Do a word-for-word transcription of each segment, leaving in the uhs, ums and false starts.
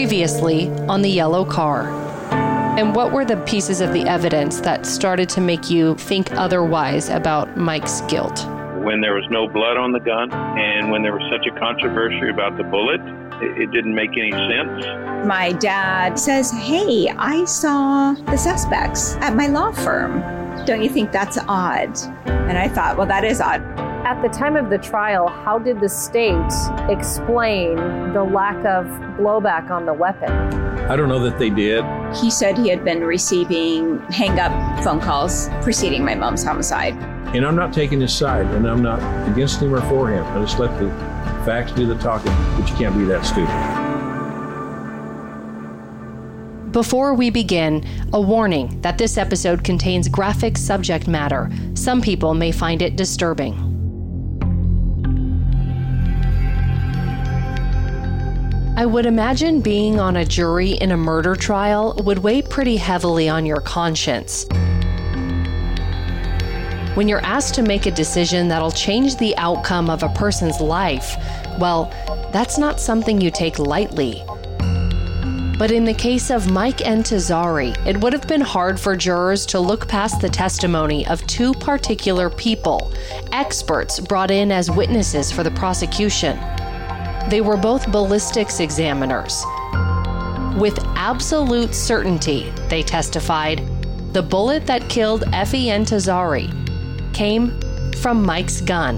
Previously on the yellow car. And what were the pieces of the evidence that started to make you think otherwise about Mike's guilt? When there was no blood on the gun and when there was such a controversy about the bullet, it, it didn't make any sense. My dad says, hey, I saw the suspects at my law firm. Don't you think that's odd? And I thought, well, that is odd. At the time of the trial, how did the state explain the lack of blowback on the weapon? I don't know that they did. He said he had been receiving hang-up phone calls preceding my mom's homicide. And I'm not taking his side, and I'm not against him or for him. I just let the facts do the talking, but you can't be that stupid. Before we begin, a warning that this episode contains graphic subject matter. Some people may find it disturbing. I would imagine being on a jury in a murder trial would weigh pretty heavily on your conscience. When you're asked to make a decision that'll change the outcome of a person's life, well, that's not something you take lightly. But in the case of Mike Ntozari, it would have been hard for jurors to look past the testimony of two particular people, experts brought in as witnesses for the prosecution. They were both ballistics examiners. With absolute certainty, they testified, the bullet that killed Effie Ntozari came from Mike's gun.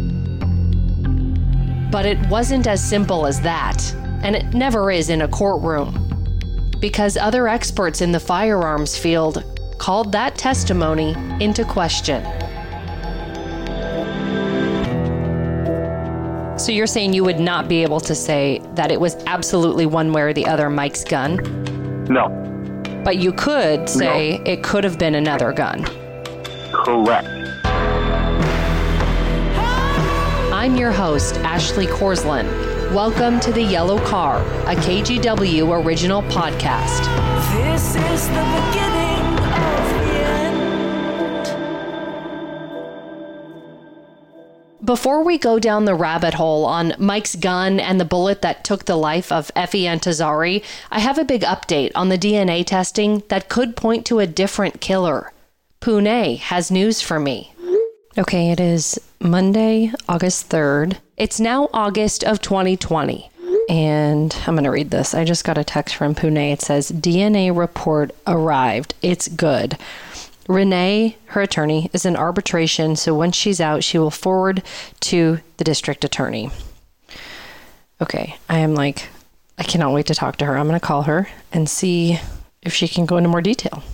But it wasn't as simple as that, and it never is in a courtroom, because other experts in the firearms field called that testimony into question. So you're saying you would not be able to say that it was absolutely one way or the other Mike's gun? No. But you could say No. it could have been another gun. Correct. I'm your host, Ashley Korslund. Welcome to The Yellow Car, a K G W original podcast. This is the beginning of the end. Before we go down the rabbit hole on Mike's gun and the bullet that took the life of Effie Ntozari, I have a big update on the D N A testing that could point to a different killer. Pune has news for me. Okay, it is Monday, August third. It's now August of twenty twenty. And I'm going to read this. I just got a text from Pune. It says, D N A report arrived. It's good. Renee, her attorney, is in arbitration, so once she's out, she will forward to the district attorney. Okay, I am like, I cannot wait to talk to her. I'm going to call her and see if she can go into more detail.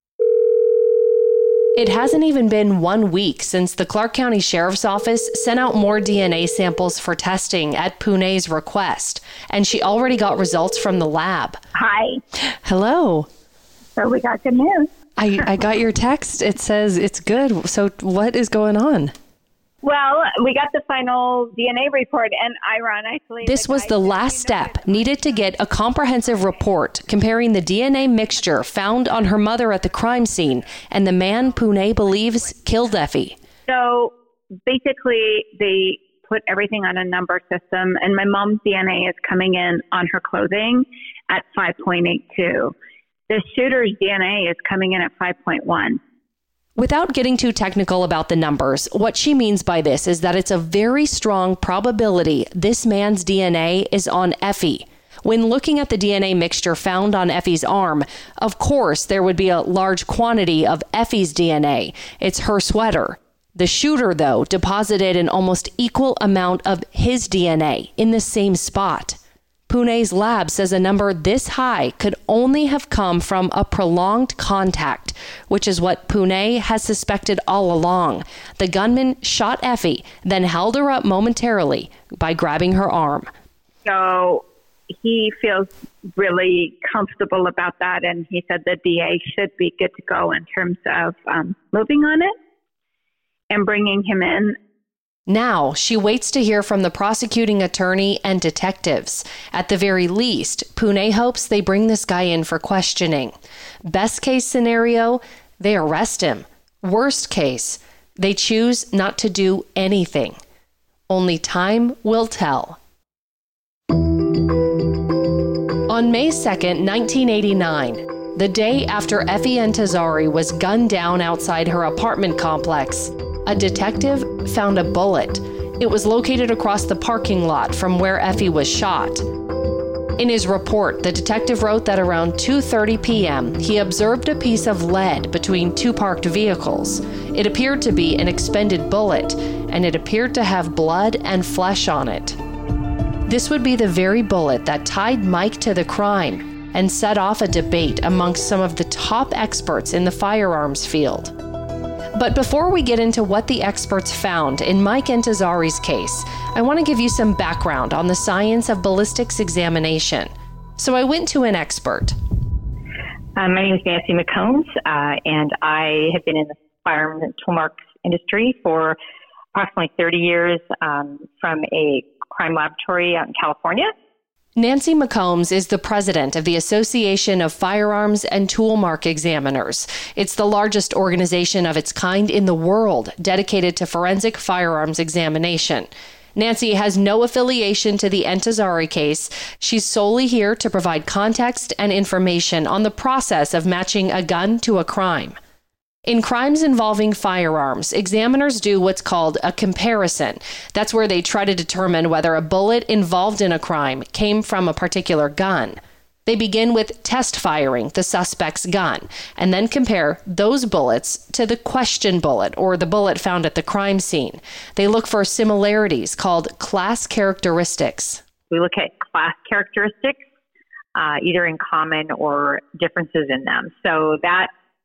It hasn't even been one week since the Clark County Sheriff's Office sent out more D N A samples for testing at Pune's request, and she already got results from the lab. Hi. Hello. So we got good news. I, I got your text. It says it's good. So what is going on? Well, we got the final D N A report, and ironically... This was the last step needed to get a comprehensive report comparing the D N A mixture found on her mother at the crime scene and the man Pune believes killed Effie. So basically, they put everything on a number system, and my mom's D N A is coming in on her clothing at five point eight two. The shooter's D N A is coming in at five point one. Without getting too technical about the numbers, what she means by this is that it's a very strong probability this man's D N A is on Effie. When looking at the D N A mixture found on Effie's arm, of course, there would be a large quantity of Effie's D N A. It's her sweater. The shooter, though, deposited an almost equal amount of his D N A in the same spot. Pune's lab says a number this high could only have come from a prolonged contact, which is what Pune has suspected all along. The gunman shot Effie, then held her up momentarily by grabbing her arm. So he feels really comfortable about that, and he said the D A should be good to go in terms of um, moving on it and bringing him in. Now, she waits to hear from the prosecuting attorney and detectives. At the very least, Pune hopes they bring this guy in for questioning. Best case scenario, they arrest him. Worst case, they choose not to do anything. Only time will tell. On On May second, nineteen eighty-nine, the day after Effie Antazari was gunned down outside her apartment complex, a detective found a bullet. It was located across the parking lot from where Effie was shot. In his report, the detective wrote that around two thirty p.m., he observed a piece of lead between two parked vehicles. It appeared to be an expended bullet, and it appeared to have blood and flesh on it. This would be the very bullet that tied Mike to the crime and set off a debate amongst some of the top experts in the firearms field. But before we get into what the experts found in Mike Antazari's case, I want to give you some background on the science of ballistics examination. So I went to an expert. Uh, my name is Nancy McCombs, uh, and I have been in the firearm and tool marks industry for approximately thirty years um, from a crime laboratory out in California. Nancy McCombs is the president of the Association of Firearms and Tool Mark Examiners. It's the largest organization of its kind in the world dedicated to forensic firearms examination. Nancy has no affiliation to the Antazari case. She's solely here to provide context and information on the process of matching a gun to a crime. In crimes involving firearms, examiners do what's called a comparison. That's where they try to determine whether a bullet involved in a crime came from a particular gun. They begin with test firing the suspect's gun and then compare those bullets to the question bullet or the bullet found at the crime scene. They look for similarities called class characteristics. We look at class characteristics, uh, either in common or differences in them. So that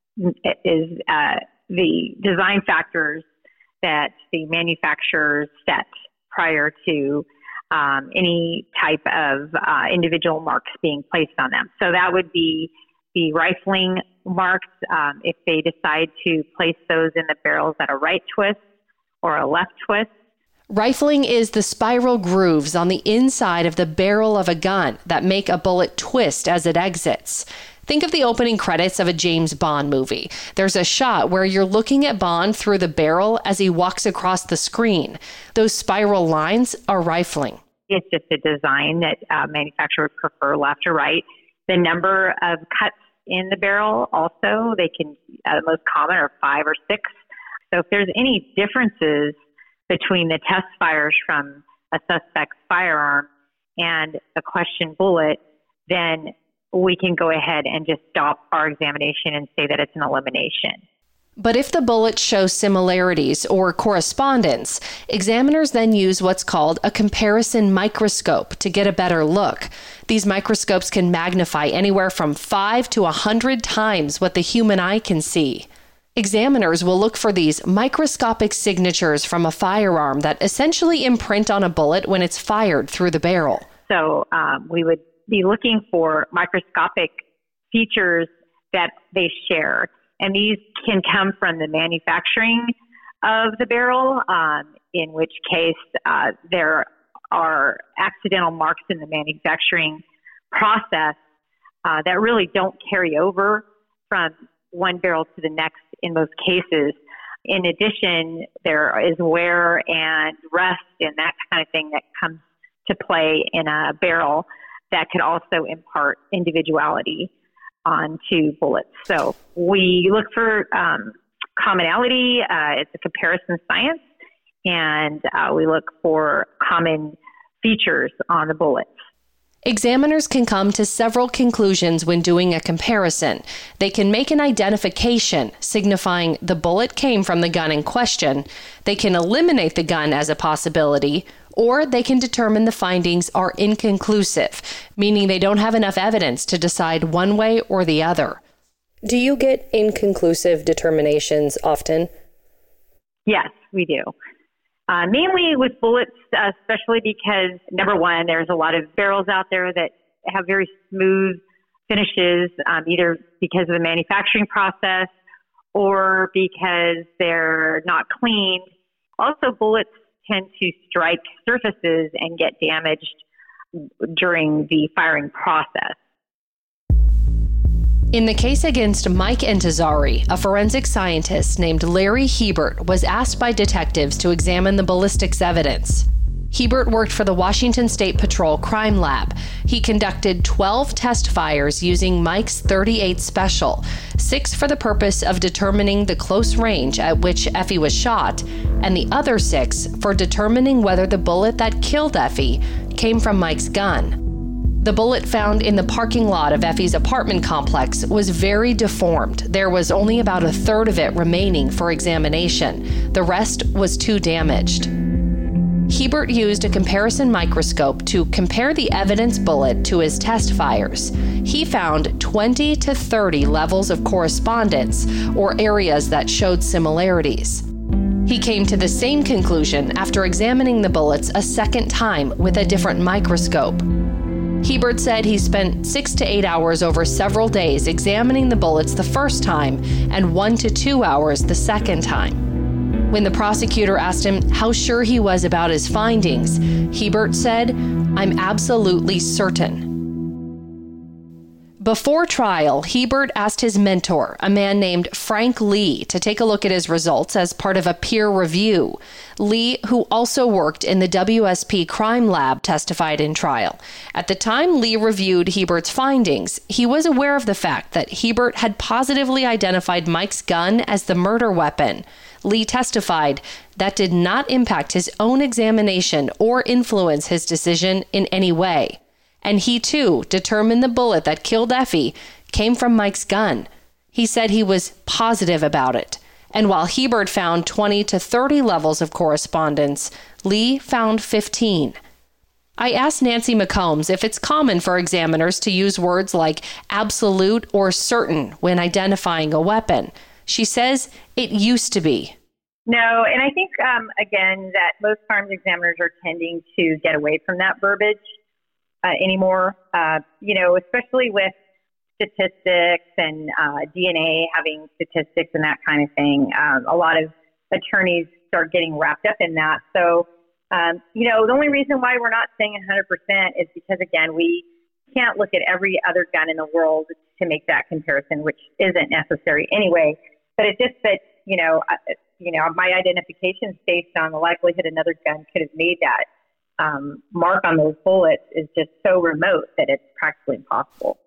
is uh, the design factors that the manufacturers set prior to um, any type of uh, individual marks being placed on them. So that would be the rifling marks. Um, if they decide to place those in the barrels at a right twist or a left twist. Rifling is the spiral grooves on the inside of the barrel of a gun that make a bullet twist as it exits. Think of the opening credits of a James Bond movie. There's a shot where you're looking at Bond through the barrel as he walks across the screen. Those spiral lines are rifling. It's just a design that uh, manufacturers prefer left or right. The number of cuts in the barrel also, they can, uh, the most common are five or six. So if there's any differences between the test fires from a suspect's firearm and a question bullet, then we can go ahead and just stop our examination and say that it's an elimination. But if the bullets show similarities or correspondence, examiners then use what's called a comparison microscope to get a better look. These microscopes can magnify anywhere from five to a hundred times what the human eye can see. Examiners will look for these microscopic signatures from a firearm that essentially imprint on a bullet when it's fired through the barrel. So um, we would be looking for microscopic features that they share. And these can come from the manufacturing of the barrel, um, in which case uh, there are accidental marks in the manufacturing process uh, that really don't carry over from one barrel to the next in most cases. In addition, there is wear and rust and that kind of thing that comes to play in a barrel that could also impart individuality onto bullets. So we look for um, commonality. Uh, it's a comparison science, and uh, we look for common features on the bullets. Examiners can come to several conclusions when doing a comparison. They can make an identification signifying the bullet came from the gun in question. They can eliminate the gun as a possibility, or they can determine the findings are inconclusive, meaning they don't have enough evidence to decide one way or the other. Do you get inconclusive determinations often? Yes, we do. Uh, mainly with bullets, uh, especially because, number one, there's a lot of barrels out there that have very smooth finishes, um, either because of the manufacturing process or because they're not cleaned. Also, bullets tend to strike surfaces and get damaged during the firing process. In the case against Mike Antazari, a forensic scientist named Larry Hebert was asked by detectives to examine the ballistics evidence. Hebert worked for the Washington State Patrol Crime Lab. He conducted twelve test fires using Mike's thirty-eight Special, six for the purpose of determining the close range at which Effie was shot, and the other six for determining whether the bullet that killed Effie came from Mike's gun. The bullet found in the parking lot of Effie's apartment complex was very deformed. There was only about a third of it remaining for examination. The rest was too damaged. Hebert used a comparison microscope to compare the evidence bullet to his test fires. He found twenty to thirty levels of correspondence, or areas that showed similarities. He came to the same conclusion after examining the bullets a second time with a different microscope. Hebert said he spent six to eight hours over several days examining the bullets the first time and one to two hours the second time. When the prosecutor asked him how sure he was about his findings, Hebert said, "I'm absolutely certain." Before trial, Hebert asked his mentor, a man named Frank Lee, to take a look at his results as part of a peer review. Lee, who also worked in the W S P crime lab, testified in trial. At the time Lee reviewed Hebert's findings, he was aware of the fact that Hebert had positively identified Mike's gun as the murder weapon. Lee testified that did not impact his own examination or influence his decision in any way. And he, too, determined the bullet that killed Effie came from Mike's gun. He said he was positive about it. And while Hebert found twenty to thirty levels of correspondence, Lee found fifteen. I asked Nancy McCombs if it's common for examiners to use words like absolute or certain when identifying a weapon. She says it used to be. No, and I think, um, again, that most firearms examiners are tending to get away from that verbiage uh, anymore, uh, you know, especially with statistics and uh, D N A having statistics and that kind of thing. Um, a lot of attorneys start getting wrapped up in that. So, um, you know, the only reason why we're not saying one hundred percent is because, again, we can't look at every other gun in the world to make that comparison, which isn't necessary anyway. But it's just that, you know, uh, you know, my identification is based on the likelihood another gun could have made that um, mark on those bullets is just so remote that it's practically impossible.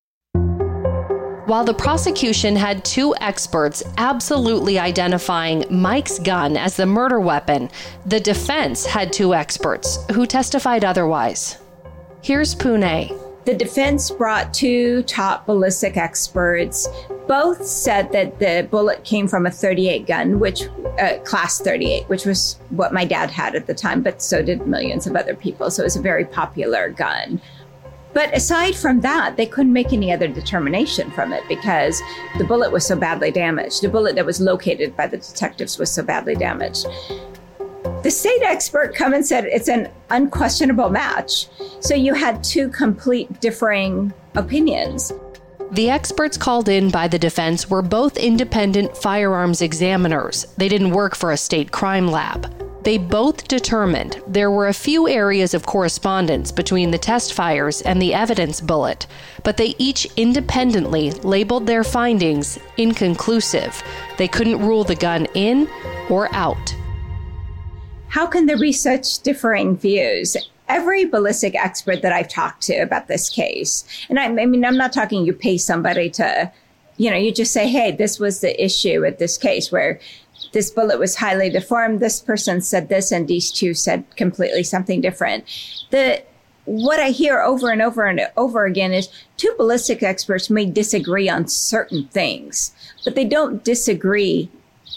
While the prosecution had two experts absolutely identifying Mike's gun as the murder weapon, the defense had two experts who testified otherwise. Here's Pune. The defense brought two top ballistic experts. Both said that the bullet came from a thirty-eight gun, which uh, class thirty-eight, which was what my dad had at the time, but so did millions of other people. So it was a very popular gun. But aside from that, they couldn't make any other determination from it because the bullet was so badly damaged. The bullet that was located by the detectives was so badly damaged. The state expert come and said it's an unquestionable match. So you had two complete differing opinions. The experts called in by the defense were both independent firearms examiners. They didn't work for a state crime lab. They both determined there were a few areas of correspondence between the test fires and the evidence bullet, but they each independently labeled their findings inconclusive. They couldn't rule the gun in or out. How can there be such differing views? Every ballistic expert that I've talked to about this case, and I, I mean, I'm not talking you pay somebody to, you know, you just say, hey, this was the issue with this case where this bullet was highly deformed. This person said this, and these two said completely something different. The what I hear over and over and over again is two ballistic experts may disagree on certain things, but they don't disagree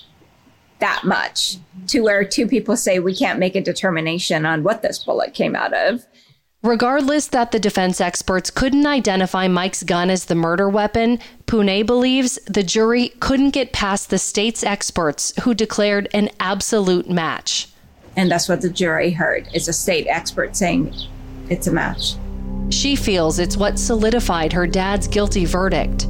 that much to where two people say we can't make a determination on what this bullet came out of. Regardless that the defense experts couldn't identify Mike's gun as the murder weapon, Pune believes the jury couldn't get past the state's experts who declared an absolute match. And that's what the jury heard, is a state expert saying it's a match. She feels it's what solidified her dad's guilty verdict.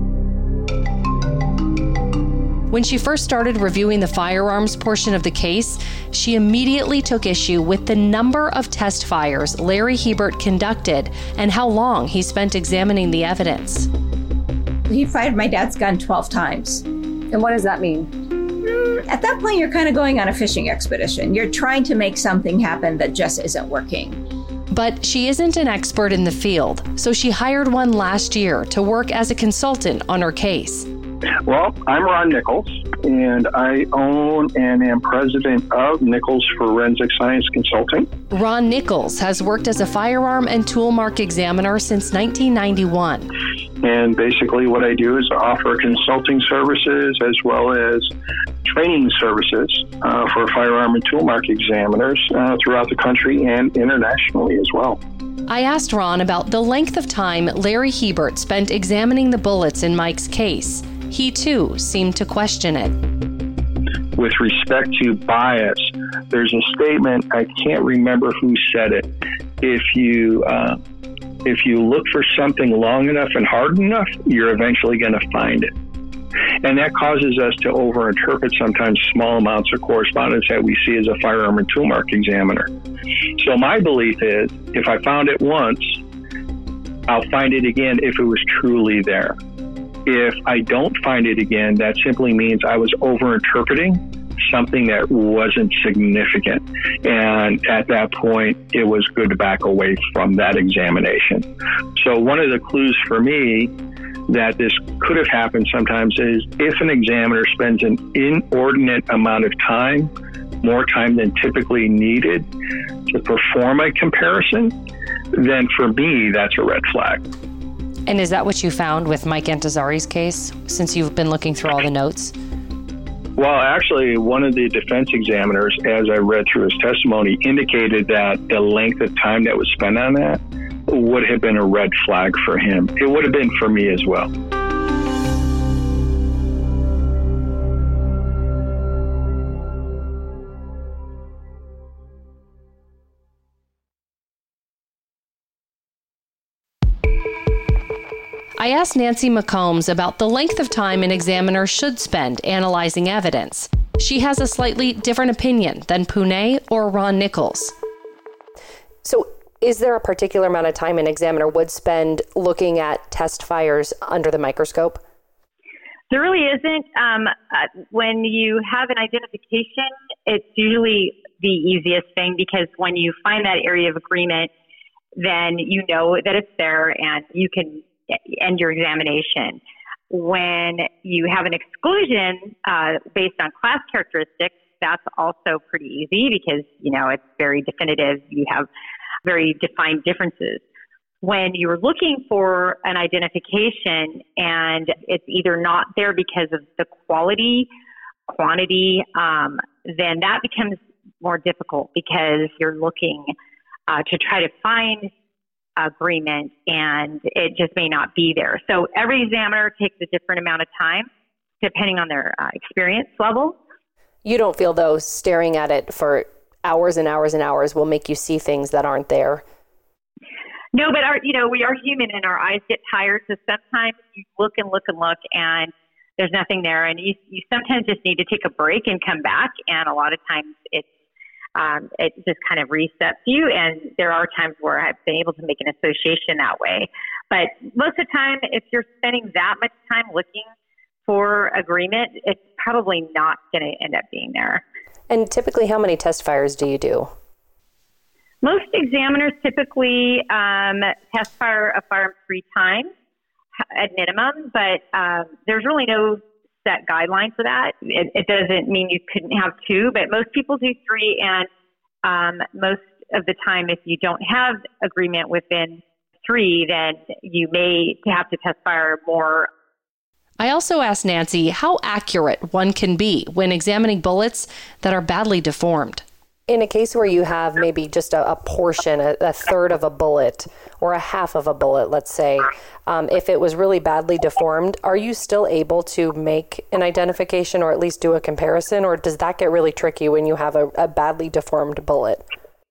When she first started reviewing the firearms portion of the case, she immediately took issue with the number of test fires Larry Hebert conducted and how long he spent examining the evidence. He fired my dad's gun twelve times. And what does that mean? at that point, you're kind of going on a fishing expedition. You're trying to make something happen that just isn't working. But she isn't an expert in the field, so she hired one last year to work as a consultant on her case. Well, I'm Ron Nichols, and I own and am president of Nichols Forensic Science Consulting. Ron Nichols has worked as a firearm and tool mark examiner since nineteen ninety-one. And basically what I do is offer consulting services as well as training services uh, for firearm and tool mark examiners uh, throughout the country and internationally as well. I asked Ron about the length of time Larry Hebert spent examining the bullets in Mike's case. He, too, seemed to question it. With respect to bias, there's a statement, I can't remember who said it. If you uh, if you look for something long enough and hard enough, you're eventually going to find it. And that causes us to overinterpret sometimes small amounts of correspondence that we see as a firearm and tool mark examiner. So my belief is, if I found it once, I'll find it again if it was truly there. If I don't find it again, that simply means I was overinterpreting something that wasn't significant. And at that point, it was good to back away from that examination. So one of the clues for me that this could have happened sometimes is if an examiner spends an inordinate amount of time, more time than typically needed, to perform a comparison, then for me, that's a red flag. And is that what you found with Mike Antazari's case, since you've been looking through all the notes? Well, actually, one of the defense examiners, as I read through his testimony, indicated that the length of time that was spent on that would have been a red flag for him. It would have been for me as well. I asked Nancy McCombs about the length of time an examiner should spend analyzing evidence. She has a slightly different opinion than Pune or Ron Nichols. So is there a particular amount of time an examiner would spend looking at test fires under the microscope? There really isn't. Um, uh, when you have an identification, it's usually the easiest thing, because when you find that area of agreement, then you know that it's there and you can end your examination. When you have an exclusion uh, based on class characteristics, that's also pretty easy because, you know, it's very definitive. You have very defined differences. When you're looking for an identification and it's either not there because of the quality, quantity, um, then that becomes more difficult because you're looking uh, to try to find agreement and it just may not be there. So every examiner takes a different amount of time depending on their uh, experience level. You don't feel, though, staring at it for hours and hours and hours will make you see things that aren't there? No, but our, you know, we are human and our eyes get tired. So sometimes you look and look and look and there's nothing there. And you, you sometimes just need to take a break and come back. And a lot of times it's, um, it just kind of resets you. And there are times where I've been able to make an association that way. But most of the time, if you're spending that much time looking for agreement, it's probably not going to end up being there. And typically, how many test fires do you do? Most examiners typically um, test fire a firearm three times at minimum, but um, there's really no set guideline for that. It, it doesn't mean you couldn't have two, but most people do three, and um, most of the time, if you don't have agreement within three, then you may have to test fire more. I also asked Nancy how accurate one can be when examining bullets that are badly deformed. In a case where you have maybe just a, a portion, a, a third of a bullet or a half of a bullet, let's say, um, if it was really badly deformed, are you still able to make an identification or at least do a comparison? Or does that get really tricky when you have a, a badly deformed bullet?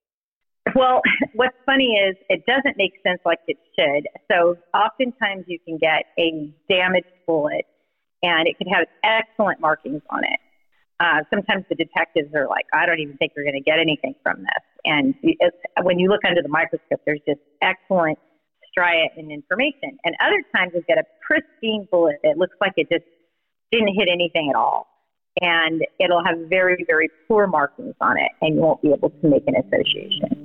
Well, what's funny is it doesn't make sense like it should. So oftentimes you can get a damaged bullet and it could have excellent markings on it. Uh, sometimes the detectives are like, I don't even think you're going to get anything from this. And it's, when you look under the microscope, there's just excellent stria and information. And other times you get a pristine bullet that looks like it just didn't hit anything at all. and it'll have very, very poor markings on it, and you won't be able to make an association.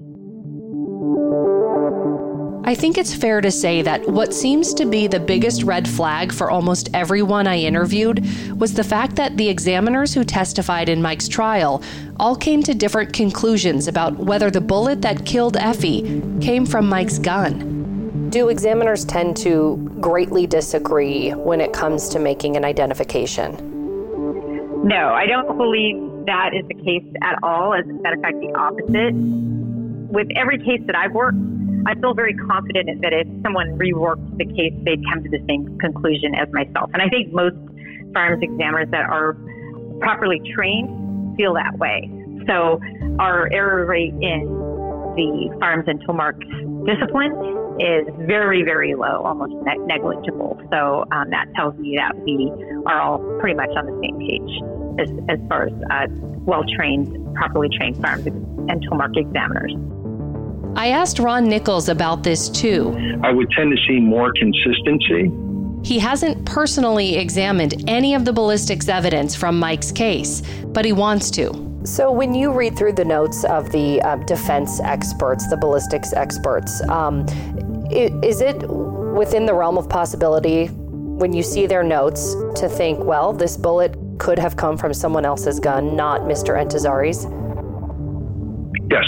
I think it's fair to say that what seems to be the biggest red flag for almost everyone I interviewed was the fact that the examiners who testified in Mike's trial all came to different conclusions about whether the bullet that killed Effie came from Mike's gun. Do examiners tend to greatly disagree when it comes to making an identification? No, I don't believe that is the case at all. As a matter of fact, the opposite. With every case that I've worked, I feel very confident that if someone reworked the case, they'd come to the same conclusion as myself. And I think most firearms examiners that are properly trained feel that way. So our error rate in the firearms and tool marks discipline is very, very low, almost ne- negligible. So um, that tells me that we are all pretty much on the same page as, as far as uh, well-trained, properly trained firearms and tool mark examiners. I asked Ron Nichols about this too. I would tend to see more consistency. He hasn't personally examined any of the ballistics evidence from Mike's case, but he wants to. So when you read through the notes of the uh, defense experts, the ballistics experts, um, is it within the realm of possibility when you see their notes to think, well, this bullet could have come from someone else's gun, not Mister Entezari's? Yes.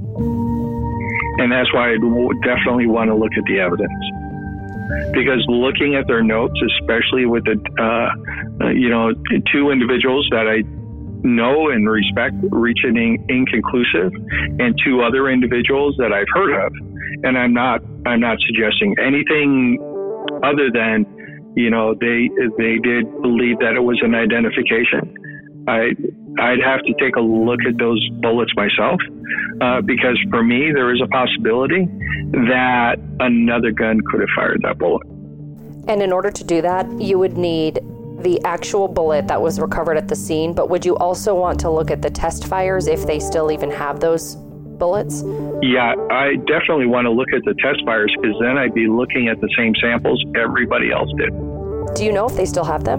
And that's why I definitely want to look at the evidence. Because looking at their notes, especially with the, uh, you know, two individuals that I know and respect reaching inconclusive, and two other individuals that I've heard of, and I'm not, I'm not suggesting anything other than, you know, they they did believe that it was an identification. I, I'd have to take a look at those bullets myself, uh, because for me, there is a possibility that another gun could have fired that bullet. And in order to do that, you would need the actual bullet that was recovered at the scene, but would you also want to look at the test fires if they still even have those bullets? Yeah, I definitely want to look at the test fires, because then I'd be looking at the same samples everybody else did. Do you know if they still have them?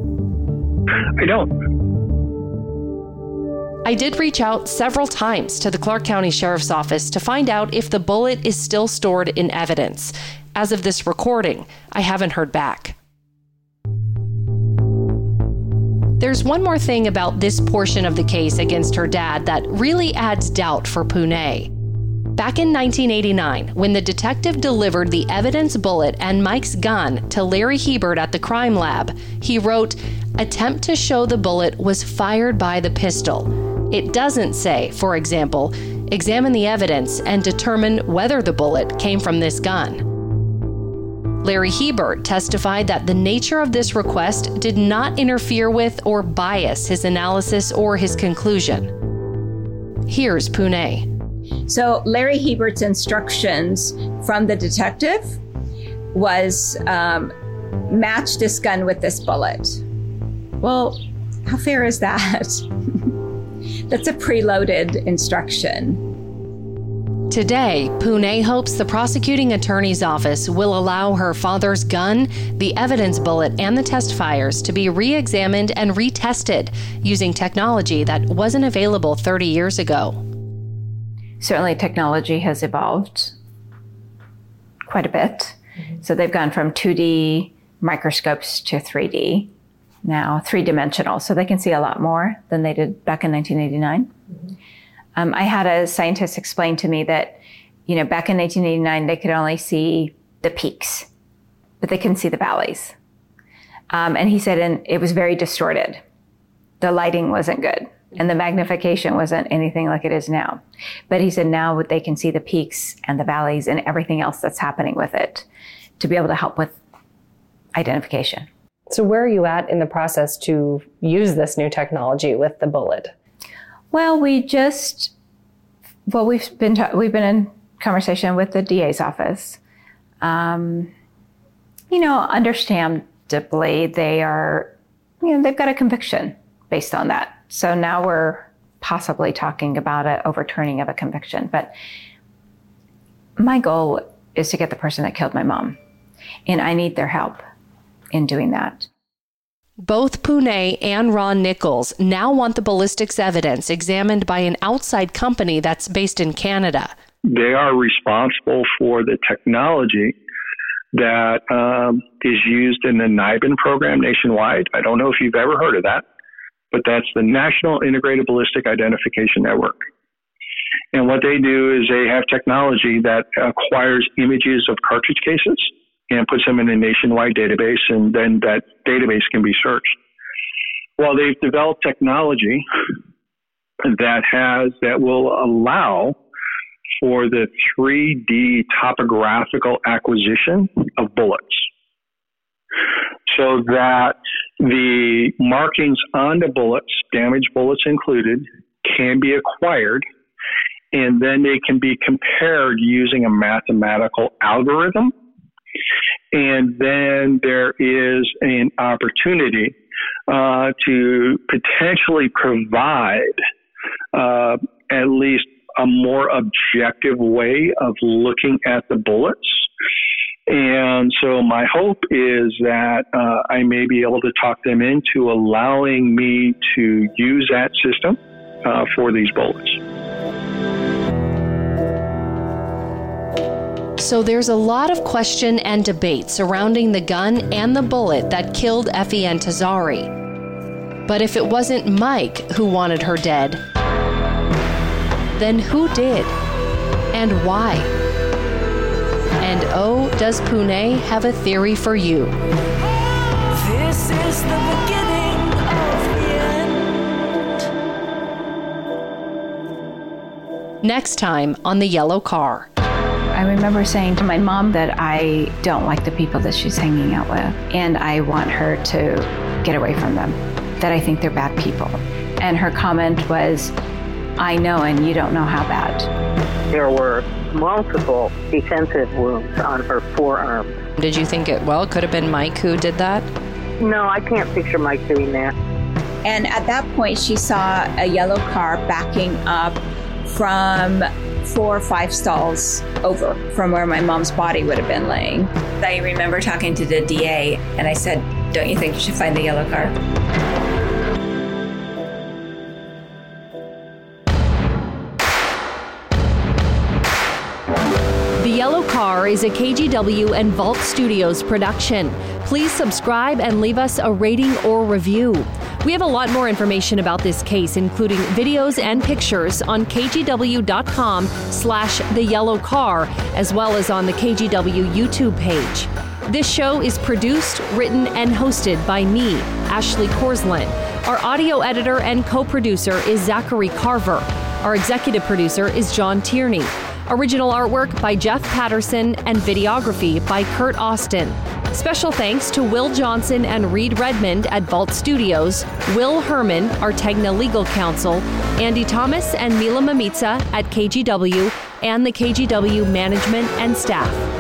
I don't. I did reach out several times to the Clark County Sheriff's Office to find out if the bullet is still stored in evidence. As of this recording, I haven't heard back. There's one more thing about this portion of the case against her dad that really adds doubt for Pune. Back in nineteen eighty-nine, when the detective delivered the evidence bullet and Mike's gun to Larry Hebert at the crime lab, he wrote, "Attempt to show the bullet was fired by the pistol." It doesn't say, for example, examine the evidence and determine whether the bullet came from this gun. Larry Hebert testified that the nature of this request did not interfere with or bias his analysis or his conclusion. Here's Pune. So Larry Hebert's instructions from the detective was um, match this gun with this bullet. Well, how fair is that? That's a preloaded instruction. Today, Pune hopes the prosecuting attorney's office will allow her father's gun, the evidence bullet, and the test fires to be re-examined and retested using technology that wasn't available thirty years ago. Certainly technology has evolved quite a bit. Mm-hmm. So they've gone from two D microscopes to three D, now three-dimensional. So they can see a lot more than they did back in nineteen eighty-nine. Mm-hmm. Um, I had a scientist explain to me that, you know, back in nineteen eighty-nine, they could only see the peaks, but they couldn't see the valleys. Um, and he said, and it was very distorted. The lighting wasn't good. And the magnification wasn't anything like it is now. But he said now they can see the peaks and the valleys and everything else that's happening with it to be able to help with identification. So where are you at in the process to use this new technology with the bullet? Well, we just, well, we've been, ta- we've been in conversation with the D A's office. Um, you know, understandably, they are, you know, they've got a conviction based on that. So now we're possibly talking about an overturning of a conviction. But my goal is to get the person that killed my mom. And I need their help in doing that. Both Pune and Ron Nichols now want the ballistics evidence examined by an outside company that's based in Canada. They are responsible for the technology that um, is used in the NIBIN program nationwide. I don't know if you've ever heard of that, but that's the National Integrated Ballistic Identification Network. And what they do is they have technology that acquires images of cartridge cases and puts them in a nationwide database, and then that database can be searched. Well, they've developed technology that has that will allow for the three D topographical acquisition of bullets, so that the markings on the bullets, damaged bullets included, can be acquired, and then they can be compared using a mathematical algorithm. And then there is an opportunity uh, to potentially provide uh, at least a more objective way of looking at the bullets. And so my hope is that uh, I may be able to talk them into allowing me to use that system uh, for these bullets. So there's a lot of question and debate surrounding the gun and the bullet that killed Effie Antazari. But if it wasn't Mike who wanted her dead, then who did? And why? And oh, does Pune have a theory for you? This is the beginning of the end. Next time on The Yellow Car. I remember saying to my mom that I don't like the people that she's hanging out with, and I want her to get away from them, that I think they're bad people. And her comment was, I know, and you don't know how bad. There were multiple defensive wounds on her forearm. Did you think it, well, could have been Mike who did that? No, I can't picture Mike doing that. And at that point, she saw a yellow car backing up from four or five stalls over from where my mom's body would have been laying. I remember talking to the D A, and I said, don't you think you should find the yellow car? The Yellow Car is a K G W and Vault Studios production. Please subscribe and leave us a rating or review. We have a lot more information about this case, including videos and pictures on kgw.com slash the yellow car, as well as on the K G W YouTube page. This show is produced, written, and hosted by me, Ashley Korslund. Our audio editor and co-producer is Zachary Carver. Our executive producer is John Tierney. Original artwork by Jeff Patterson and videography by Kurt Austin. Special thanks to Will Johnson and Reed Redmond at Vault Studios, Will Herman, our Tegna legal counsel, Andy Thomas and Mila Mamitsa at K G W, and the K G W management and staff.